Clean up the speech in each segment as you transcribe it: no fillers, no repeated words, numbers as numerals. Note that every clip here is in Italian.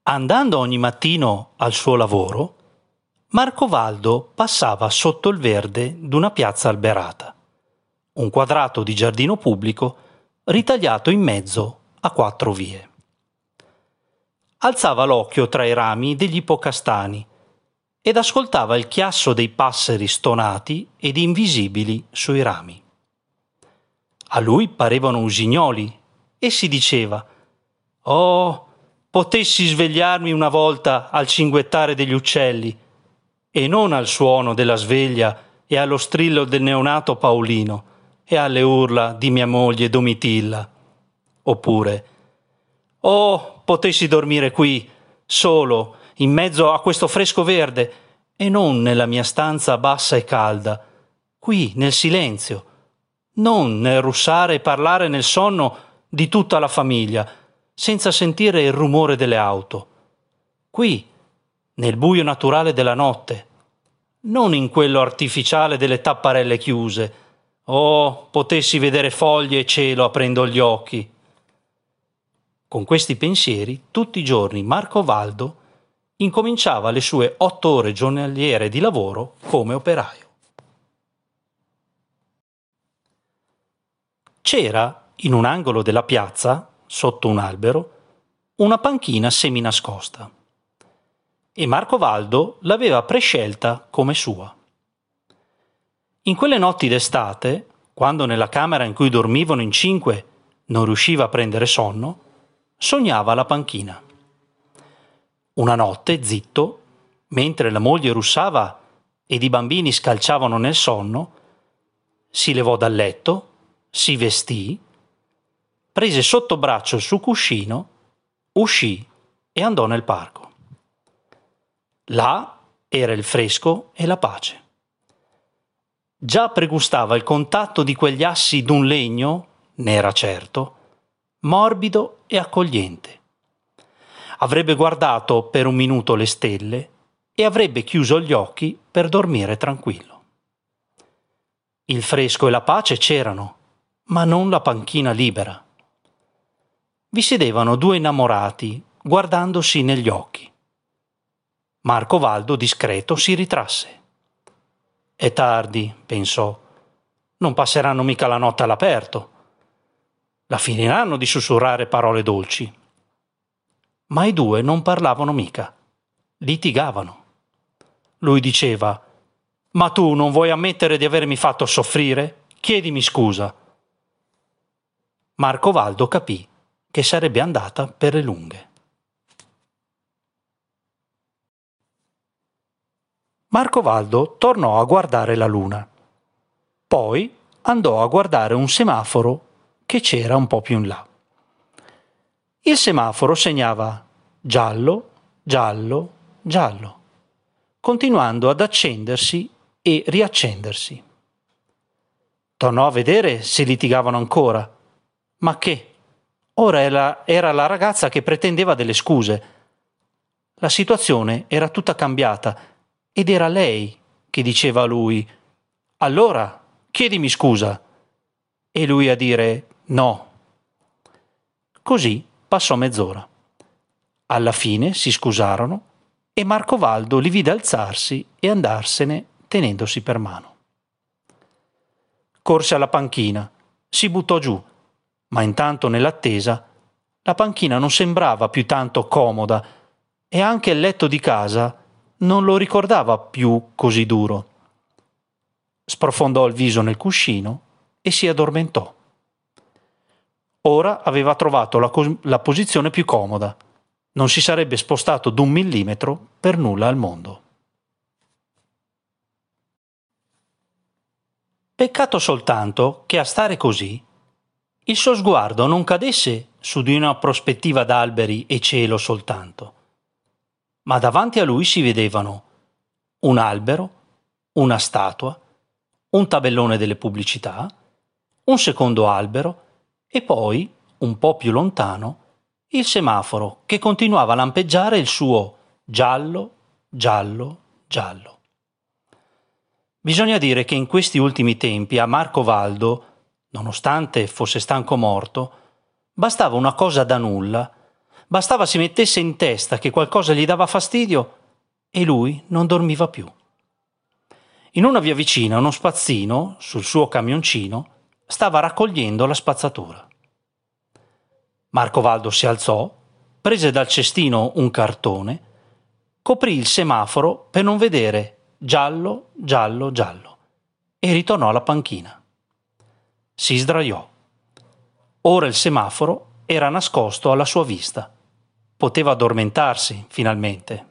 Andando ogni mattino al suo lavoro, Marcovaldo passava sotto il verde d'una piazza alberata, un quadrato di giardino pubblico ritagliato in mezzo a 4 vie. Alzava l'occhio tra i rami degli ipocastani ed ascoltava il chiasso dei passeri stonati ed invisibili sui rami. A lui parevano usignoli e si diceva: «Oh, potessi svegliarmi una volta al cinguettare degli uccelli e non al suono della sveglia e allo strillo del neonato Paolino e alle urla di mia moglie Domitilla». Oppure: «Oh, potessi dormire qui, solo, in mezzo a questo fresco verde e non nella mia stanza bassa e calda, qui nel silenzio, non nel russare e parlare nel sonno di tutta la famiglia, senza sentire il rumore delle auto. Qui, nel buio naturale della notte, non in quello artificiale delle tapparelle chiuse. Oh, potessi vedere foglie e cielo aprendo gli occhi». Con questi pensieri, tutti i giorni Marcovaldo incominciava le sue 8 ore giornaliere di lavoro come operaio. C'era, in un angolo della piazza, sotto un albero, una panchina seminascosta e Marcovaldo l'aveva prescelta come sua. In quelle notti d'estate, quando nella camera in cui dormivano in 5 non riusciva a prendere sonno, sognava la panchina. Una notte, zitto, mentre la moglie russava ed i bambini scalciavano nel sonno, si levò dal letto, si vestì, prese sotto braccio il suo cuscino, uscì e andò nel parco. Là era il fresco e la pace. Già pregustava il contatto di quegli assi d'un legno, n'era certo, morbido e accogliente. Avrebbe guardato per un minuto le stelle e avrebbe chiuso gli occhi per dormire tranquillo. Il fresco e la pace c'erano, ma non la panchina libera. Vi sedevano 2 innamorati, guardandosi negli occhi. Marcovaldo, discreto, si ritrasse. «È tardi», pensò, «non passeranno mica la notte all'aperto. La finiranno di sussurrare parole dolci». Ma i 2 non parlavano mica, litigavano. Lui diceva: «Ma tu non vuoi ammettere di avermi fatto soffrire? Chiedimi scusa». Marcovaldo capì che sarebbe andata per le lunghe. Marcovaldo tornò a guardare la luna. Poi andò a guardare un semaforo che c'era un po' più in là. Il semaforo segnava giallo, giallo, giallo, continuando ad accendersi e riaccendersi. Tornò a vedere se litigavano ancora, ma che? Ora era la ragazza che pretendeva delle scuse. La situazione era tutta cambiata ed era lei che diceva a lui: «Allora, chiedimi scusa». E lui a dire «no». Così passò mezz'ora. Alla fine si scusarono e Marcovaldo li vide alzarsi e andarsene tenendosi per mano. Corse alla panchina, si buttò giù, ma intanto nell'attesa la panchina non sembrava più tanto comoda e anche il letto di casa non lo ricordava più così duro. Sprofondò il viso nel cuscino e si addormentò. Ora aveva trovato la posizione più comoda. Non si sarebbe spostato d'1 millimetro per nulla al mondo. Peccato soltanto che a stare così il suo sguardo non cadesse su di una prospettiva d'alberi e cielo soltanto, ma davanti a lui si vedevano un albero, una statua, un tabellone delle pubblicità, un secondo albero e poi, un po' più lontano, il semaforo che continuava a lampeggiare il suo giallo, giallo, giallo. Bisogna dire che in questi ultimi tempi a Marcovaldo, nonostante fosse stanco morto, bastava una cosa da nulla Bastava si mettesse in testa che qualcosa gli dava fastidio e lui non dormiva più. In una via vicina uno spazzino, sul suo camioncino, stava raccogliendo la spazzatura. Marcovaldo si alzò, prese dal cestino un cartone, coprì il semaforo per non vedere giallo, giallo, giallo e ritornò alla panchina. Si sdraiò. Ora il semaforo era nascosto alla sua vista. Poteva addormentarsi, finalmente.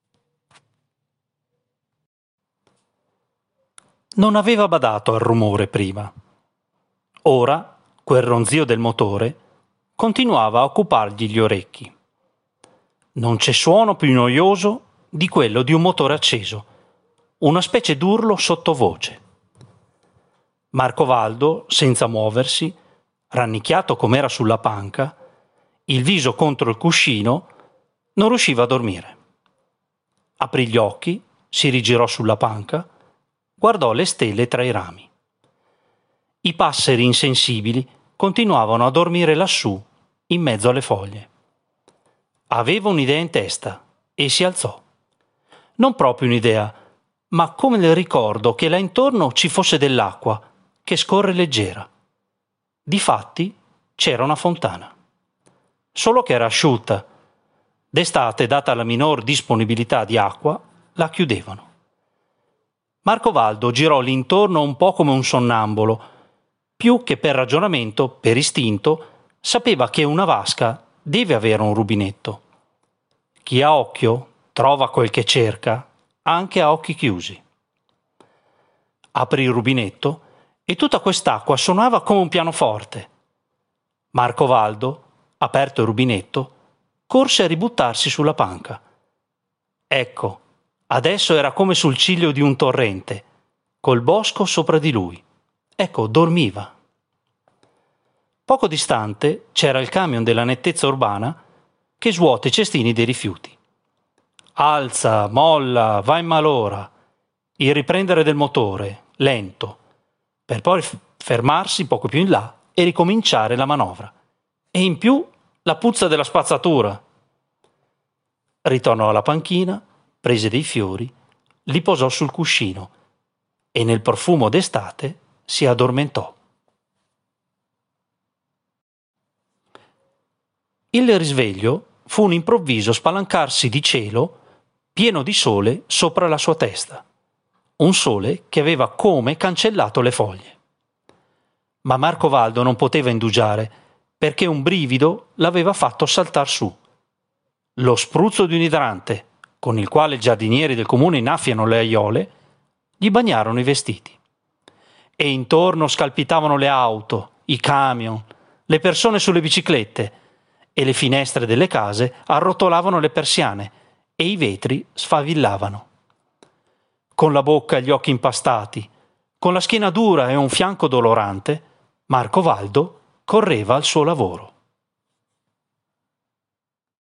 Non aveva badato al rumore prima. Ora, quel ronzio del motore continuava a occupargli gli orecchi. Non c'è suono più noioso di quello di un motore acceso, una specie d'urlo sottovoce. Marcovaldo, senza muoversi, rannicchiato com'era sulla panca, il viso contro il cuscino, non riusciva a dormire. Aprì gli occhi, si rigirò sulla panca, guardò le stelle tra i rami. I passeri insensibili continuavano a dormire lassù, in mezzo alle foglie. Aveva un'idea in testa e si alzò. Non proprio un'idea, ma come il ricordo che là intorno ci fosse dell'acqua che scorre leggera. Difatti c'era una fontana. Solo che era asciutta. D'estate, data la minor disponibilità di acqua, la chiudevano. Marcovaldo girò l'intorno un po' come un sonnambulo. Più che per ragionamento, per istinto, sapeva che una vasca deve avere un rubinetto. Chi ha occhio trova quel che cerca, anche a occhi chiusi. Aprì il rubinetto e tutta quest'acqua suonava come un pianoforte. Marcovaldo, aperto il rubinetto, corse a ributtarsi sulla panca. Ecco, adesso era come sul ciglio di un torrente, col bosco sopra di lui. Ecco, dormiva. Poco distante c'era il camion della nettezza urbana che svuota i cestini dei rifiuti. Alza, molla, va in malora. Il riprendere del motore, lento, per poi fermarsi poco più in là e ricominciare la manovra. E in più la puzza della spazzatura. Ritornò alla panchina, prese dei fiori, li posò sul cuscino e nel profumo d'estate si addormentò. Il risveglio fu un improvviso spalancarsi di cielo pieno di sole sopra la sua testa, un sole che aveva come cancellato le foglie. Ma Marcovaldo non poteva indugiare, perché un brivido l'aveva fatto saltar su. Lo spruzzo di un idrante, con il quale i giardinieri del comune innaffiano le aiole, gli bagnarono i vestiti. E intorno scalpitavano le auto, i camion, le persone sulle biciclette, e le finestre delle case arrotolavano le persiane e i vetri sfavillavano. Con la bocca e gli occhi impastati, con la schiena dura e un fianco dolorante, Marcovaldo correva al suo lavoro.